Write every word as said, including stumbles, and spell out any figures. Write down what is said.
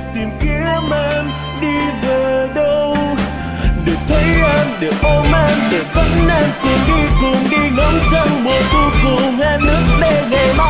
tìm kiếm em đi về đâu, để thấy em, để ôm em, để dẫn em cùng đi, cùng đi ngắm trăng mùa thu, cùng em ước mơ ngày mai.